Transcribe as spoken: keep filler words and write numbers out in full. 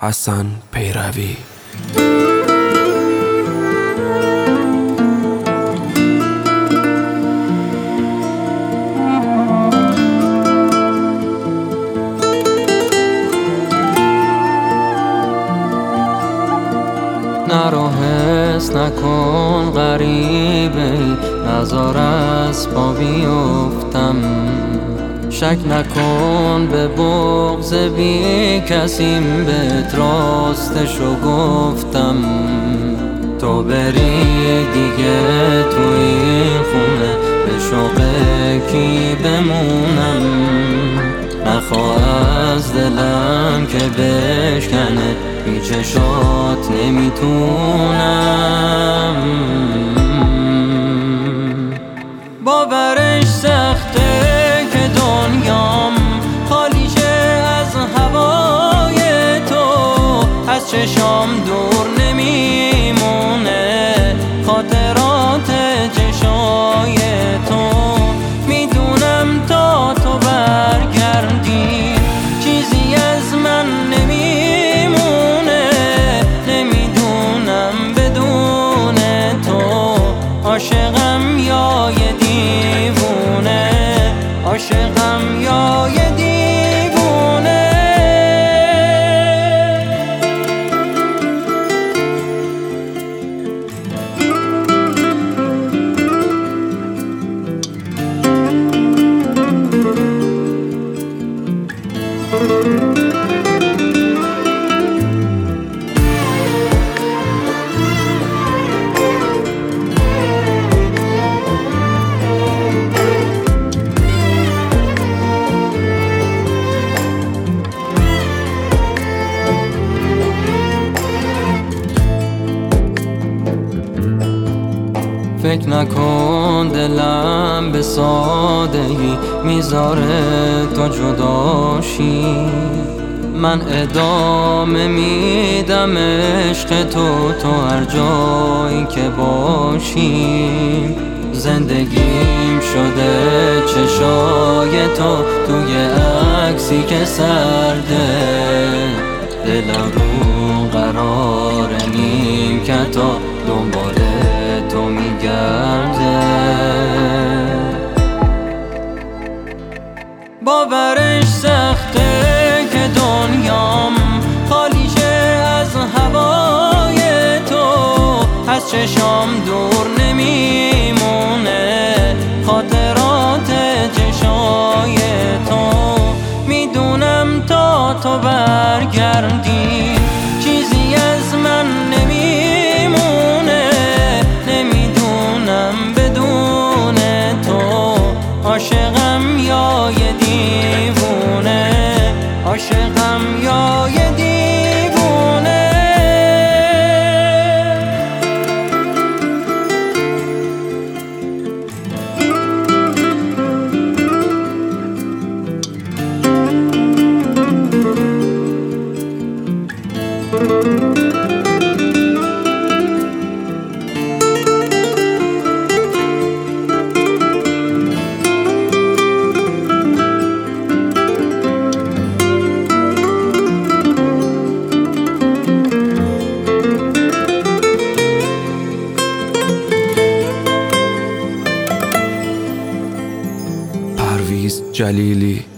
حسن پیروی. نرو حس نکن غریبه نزار از پا بیفتم، شک نکن به بغض بی کسیم بهت راستشو گفتم. تو بری دیگه تو این خونه به شوق کی بمونم، نخواه از دلم که بشکنه بی چشات نمیتونم. باورش سخته که دنیام خالی شه از هوای تو، از چشام دور نمیمونه خاطرات چشای تو. میدونم تا تو برگردی چیزی از من نمیمونه، نمیدونم بدون تو عاشقم یا یه دیوونه، عاشقم یا یه دیوونه. فکر نکن دلم به سادگی میذاره تو جداشی، من ادامه میدم عشق تو تو هر جایی که باشی. زندگیم شده چشای تو توی عکسی که سرده، دلم رو قرار نیم که تا دنباله تو میگرده. باورش سخته که دنیام خالی شه از هوای تو، از چشام دور نمیمونه خاطرات چشای تو. میدونم تا تو برگردی چیزی از من نمیمونه، نمیدونم بدون تو عاشقم یا یه دیوونه، عاشقم یا یه دیوونه. پرویز جلیلی.